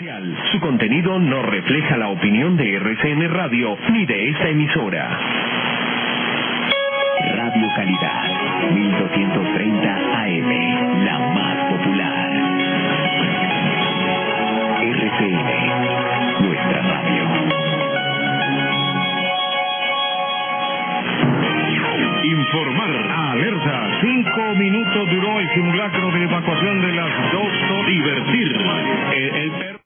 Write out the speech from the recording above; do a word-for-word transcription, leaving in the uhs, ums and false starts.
comercial. Su contenido no refleja la opinión de R C N Radio ni de esta emisora. Radio Calidad, mil doscientos treinta A M, la más popular. R C N, nuestra radio. Informar. Alerta. Cinco minutos duró el simulacro de evacuación de las dos. Divertir. El, el